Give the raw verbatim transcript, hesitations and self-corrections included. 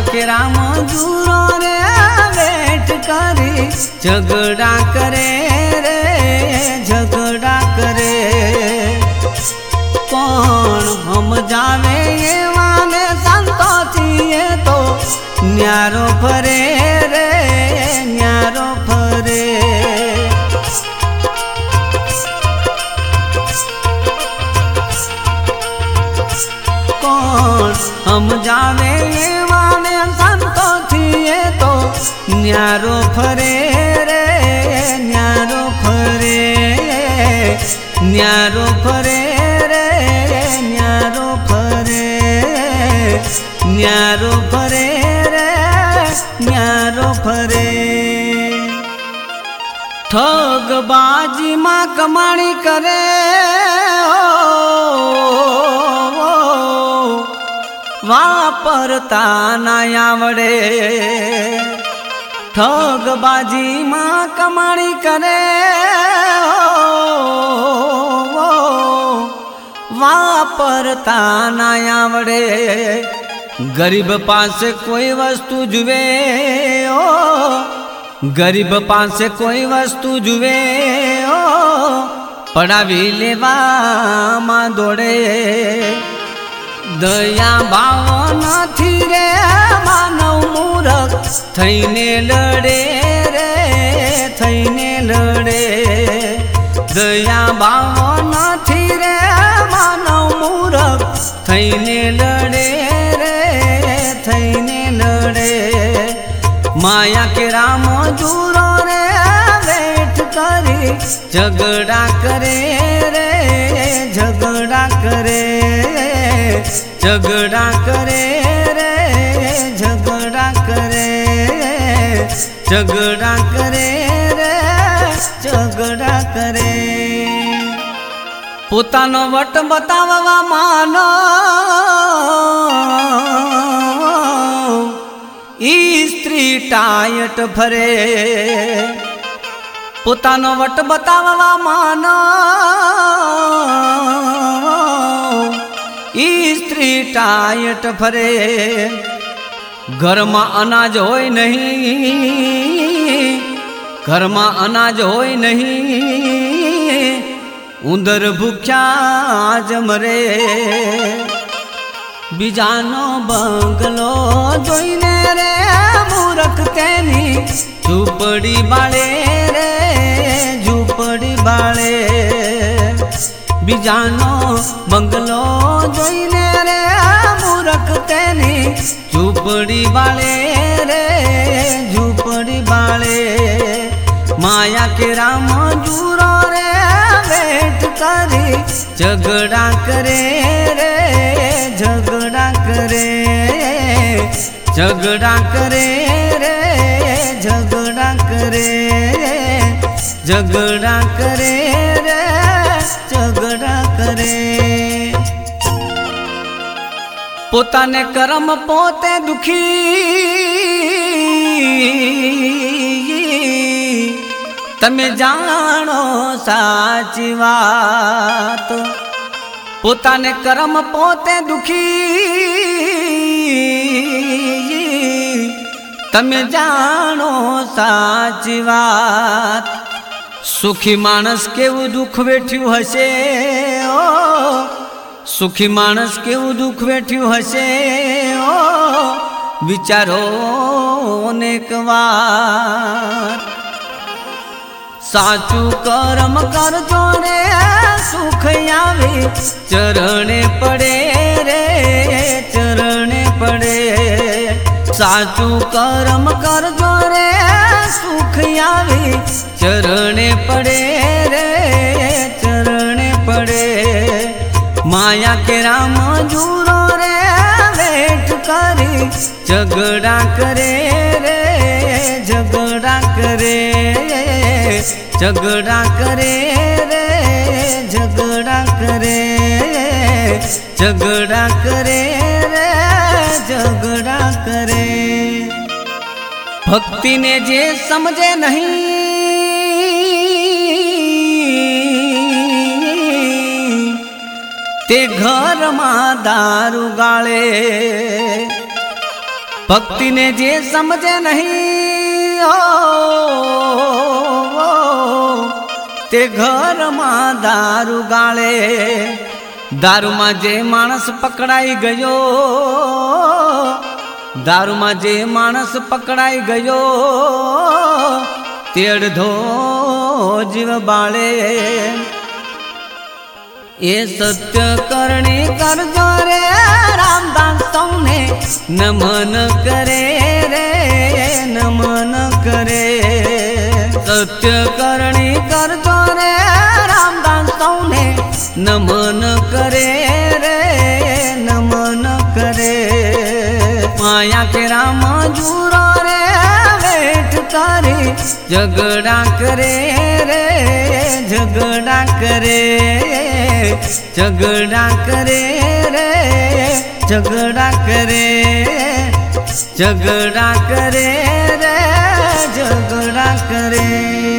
के राम जूरो रे वेट करी झगड़ा करे रे झगड़ा करे। कौन हम जावे ये वाले संतो थी तो न्यारो फरे रे न्यारो फरे। कौन हम जावे ये वाले संतो थी तो न्यारो फरे रे न्यारो फरे न्यारो फरे रे न्यारो फरे न्यारो फरे रे न्यारो फरे। ठगबाजी मां कमाणी करे वापरता ना आवड़े। ठगबाजी मां कमाणी करे वापरता ना आवड़े। गरीब पास कोई वस्तु जुवे ओ गरीब पास कोई वस्तु जुवे ओ पड़ावी लेवा मां दौड़े। दया भाव नथी रे मानव मूर्ख थईने लड़े रे थईने लड़े। दया भाव नथी रे मानव मूर्ख थईने लड़े रे थईने लड़े। माया के राम जूरो रे वेट करी झगड़ा करे रे झगड़ा करे झगड़ा करे रे झगड़ा करे झगड़ा करे रे झगड़ा करे। पोतानो वट बताववा मानो ई स्त्री टायट फरे। पोतानो वट बताववा मानो ई स्त्री टायट फरे। घर में अनाज होय नहीं घर में अनाज होय नहीं उंदर भूख्या जमरे। बीजानो बंगलो जोईने रे मूर्ख तेनी झूपड़ी बाळे रे झूपड़ी बाळे। बीजानो बंगलो जोईने रे मूर्ख तेनी झूपड़ी बाळे रे झूपड़ी बाळे। माया के राम जूरो रे वेट करी झगड़ा करे रे झगड़ा करे झगड़ा करे रे झगड़ा करे झगड़ा करे रे झगड़ा करे। पोताने कर्म पोते दुखी तमे जानो साची वात। पोताने कर्म पोते दुखी तमे जानो साची वात। सुखी मानस केवुं दुख वेठ्युं हशे ओ सुखी मानस केवुं दुख वेठ्युं हशे ओ विचारो अनेक वार। साचू कर्म करजो रे सुख आवे चरणे पड़े रे चरणे पड़े। साचू कर्म करजो रे सुख आवे चरणे पड़े रे चरणे पड़े। माया के राम जूरो रे वेट करी झगड़ा करे रे झगड़ा करे झगड़ा करे रे झगड़ा करे झगड़ा करे रे झगड़ा करे। भक्ति ने जे समझे नहीं ते घर में दारू गाले। भक्ति ने जे समझे नहीं ओ, ओ, ते घर में दारू गाले दारू में जे मानस पकड़ाई गयो दारू में जे मानस पकड़ाई गयो ते अड़धो जीव बाळे ये सत्य करणी करजो रे रामदास सौने नमन करे रे नमन करे सत्य करणी करजो रे रामदास सौने नमन करे रे नमन करे माया के राम जूरो रे वेठ करे झगड़ा करे रे झगड़ा करे झगड़ा करे रे झगड़ा करे झगड़ा करे रे झगड़ा करे।